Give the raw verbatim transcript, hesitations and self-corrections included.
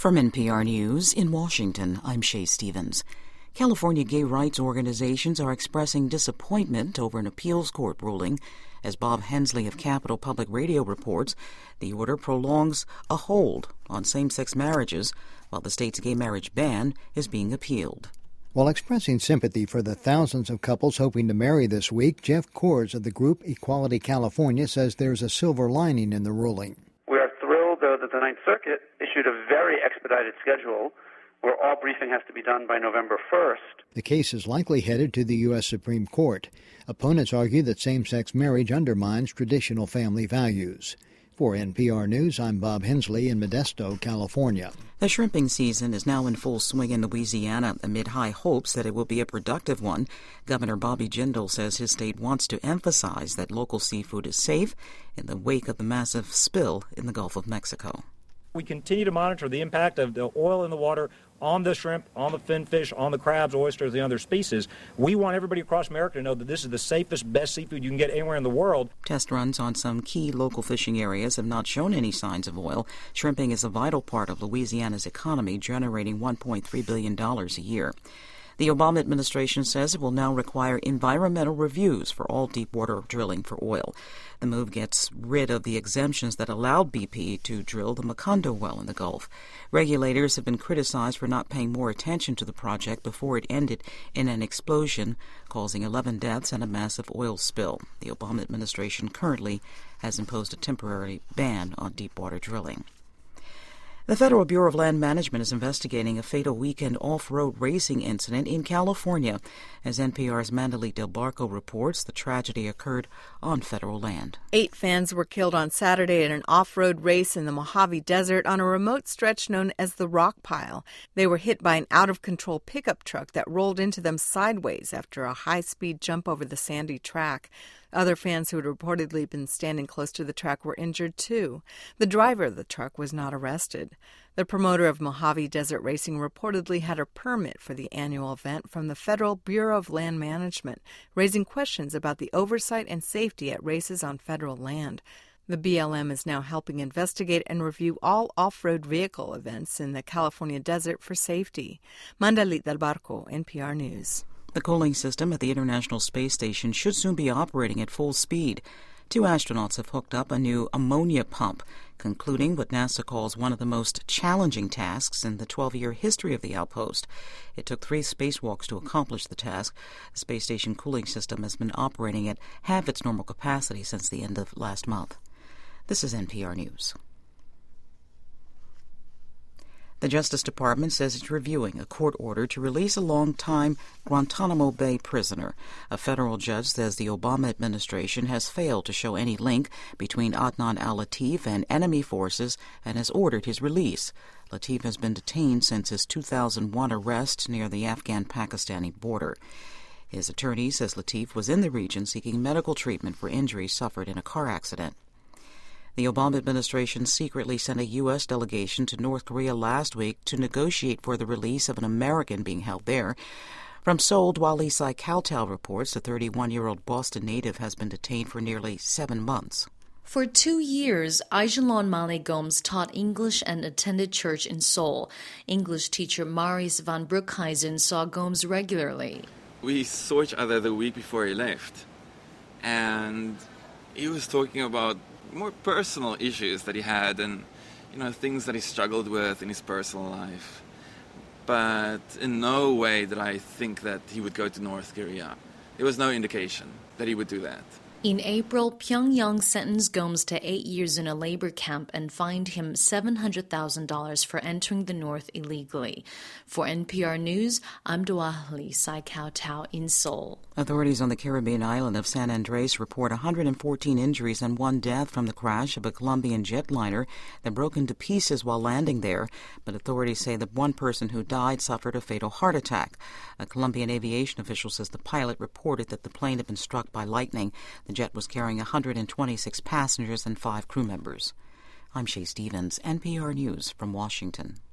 From N P R News in Washington, I'm Shay Stevens. California gay rights organizations are expressing disappointment over an appeals court ruling. As Bob Hensley of Capital Public Radio reports, the order prolongs a hold on same-sex marriages while the state's gay marriage ban is being appealed. While expressing sympathy for the thousands of couples hoping to marry this week, Jeff Kors of the group Equality California says there's a silver lining in the ruling. We are thrilled, though, that the Ninth Circuit issued a very expedited schedule where all briefing has to be done by November first. The case is likely headed to the U S Supreme Court. Opponents argue that same-sex marriage undermines traditional family values. For N P R News, I'm Bob Hensley in Modesto, California. The shrimping season is now in full swing in Louisiana amid high hopes that it will be a productive one. Governor Bobby Jindal says his state wants to emphasize that local seafood is safe in the wake of the massive spill in the Gulf of Mexico. We continue to monitor the impact of the oil in the water on the shrimp, on the finfish, on the crabs, oysters, and other species. We want everybody across America to know that this is the safest, best seafood you can get anywhere in the world. Test runs on some key local fishing areas have not shown any signs of oil. Shrimping is a vital part of Louisiana's economy, generating one point three billion dollars a year. The Obama administration says it will now require environmental reviews for all deepwater drilling for oil. The move gets rid of the exemptions that allowed B P to drill the Macondo well in the Gulf. Regulators have been criticized for not paying more attention to the project before it ended in an explosion, causing eleven deaths and a massive oil spill. The Obama administration currently has imposed a temporary ban on deepwater drilling. The Federal Bureau of Land Management is investigating a fatal weekend off-road racing incident in California. As N P R's Mandalit Del Barco reports, the tragedy occurred on federal land. Eight fans were killed on Saturday in an off-road race in the Mojave Desert on a remote stretch known as the Rock Pile. They were hit by an out-of-control pickup truck that rolled into them sideways after a high-speed jump over the sandy track. Other fans who had reportedly been standing close to the track were injured, too. The driver of the truck was not arrested. The promoter of Mojave Desert Racing reportedly had a permit for the annual event from the Federal Bureau of Land Management, raising questions about the oversight and safety at races on federal land. The B L M is now helping investigate and review all off-road vehicle events in the California desert for safety. Mandalit Del Barco, N P R News. The cooling system at the International Space Station should soon be operating at full speed. Two astronauts have hooked up a new ammonia pump, concluding what NASA calls one of the most challenging tasks in the twelve-year history of the outpost. It took three spacewalks to accomplish the task. The space station cooling system has been operating at half its normal capacity since the end of last month. This is N P R News. The Justice Department says it's reviewing a court order to release a long-time Guantanamo Bay prisoner. A federal judge says the Obama administration has failed to show any link between Adnan al-Latif and enemy forces and has ordered his release. Latif has been detained since his two thousand one arrest near the Afghan-Pakistani border. His attorney says Latif was in the region seeking medical treatment for injuries suffered in a car accident. The Obama administration secretly sent a U S delegation to North Korea last week to negotiate for the release of an American being held there. From Seoul, Dwali Sai Kowtow reports the thirty-one-year-old Boston native has been detained for nearly seven months. For two years, Aijalon Male Gomes taught English and attended church in Seoul. English teacher Maurice van Broekhuizen saw Gomes regularly. We saw each other the week before he left, and he was talking about more personal issues that he had and, you know, things that he struggled with in his personal life. But in no way did I think that he would go to North Korea. There was no indication that he would do that. In April, Pyongyang sentenced Gomes to eight years in a labor camp and fined him seven hundred thousand dollars for entering the North illegally. For N P R News, I'm Dwali Sai Kowtow in Seoul. Authorities on the Caribbean island of San Andres report one hundred fourteen injuries and one death from the crash of a Colombian jetliner that broke into pieces while landing there. But authorities say that one person who died suffered a fatal heart attack. A Colombian aviation official says the pilot reported that the plane had been struck by lightning. The jet was carrying one hundred twenty-six passengers and five crew members. I'm Shay Stevens, N P R News from Washington.